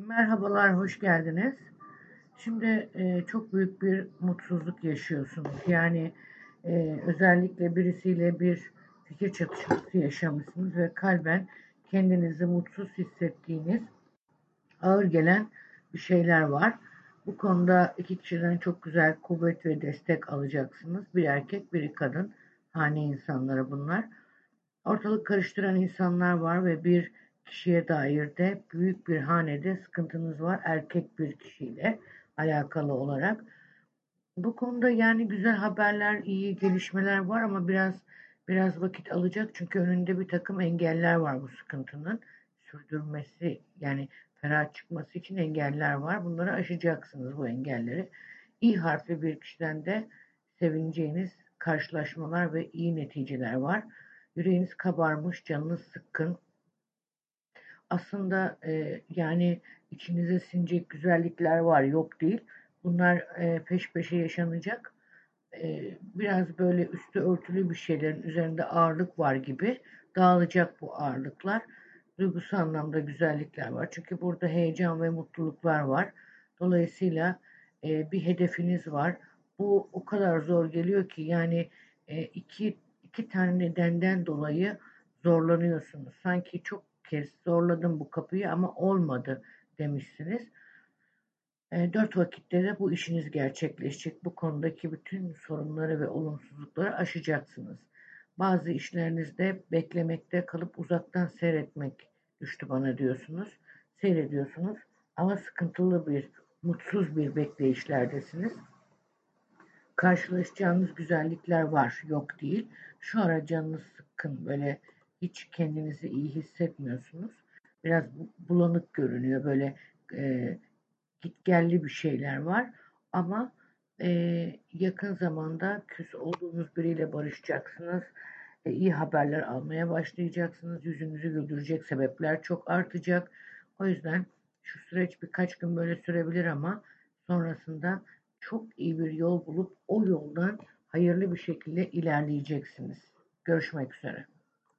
Merhabalar, hoş geldiniz. Şimdi çok büyük bir mutsuzluk yaşıyorsunuz. Yani özellikle birisiyle bir fikir çatışması yaşamışsınız ve kalben kendinizi mutsuz hissettiğiniz ağır gelen bir şeyler var. Bu konuda iki kişiden çok güzel kuvvet ve destek alacaksınız. Bir erkek, biri kadın. Hane insanları bunlar. Ortalık karıştıran insanlar var ve bir kişiye dair de büyük bir hanede sıkıntınız var erkek bir kişiyle alakalı olarak. Bu konuda yani güzel haberler, iyi gelişmeler var ama biraz vakit alacak çünkü önünde bir takım engeller var bu sıkıntının sürdürmesi yani ferah çıkması için engeller var. Bunları aşacaksınız bu engelleri. İ harfi bir kişiden de sevineceğiniz karşılaşmalar ve iyi neticeler var. Yüreğiniz kabarmış, canınız sıkkın. Aslında yani içinize sinecek güzellikler var, yok değil. Bunlar peş peşe yaşanacak. Biraz böyle üstü örtülü bir şeylerin üzerinde ağırlık var gibi dağılacak bu ağırlıklar. Duygusal anlamda güzellikler var. Çünkü burada heyecan ve mutluluklar var. Dolayısıyla bir hedefiniz var. Bu o kadar zor geliyor ki yani iki tane nedenden dolayı zorlanıyorsunuz. Sanki çok kez zorladım bu kapıyı ama olmadı demişsiniz. Dört vakitte de bu işiniz gerçekleşecek. Bu konudaki bütün sorunları ve olumsuzlukları aşacaksınız. Bazı işlerinizde beklemekte kalıp uzaktan seyretmek düştü bana diyorsunuz. Seyrediyorsunuz ama sıkıntılı bir, mutsuz bir bekleyişlerdesiniz. Karşılaşacağınız güzellikler var, yok değil. Şu ara canınız sıkkın, böyle hiç kendinizi iyi hissetmiyorsunuz. Biraz bulanık görünüyor, böyle e, gitgelli bir şeyler var. Ama yakın zamanda küs olduğunuz biriyle barışacaksınız. İyi haberler almaya başlayacaksınız. Yüzünüzü güldürecek sebepler çok artacak. O yüzden şu süreç birkaç gün böyle sürebilir ama sonrasında çok iyi bir yol bulup o yoldan hayırlı bir şekilde ilerleyeceksiniz. Görüşmek üzere.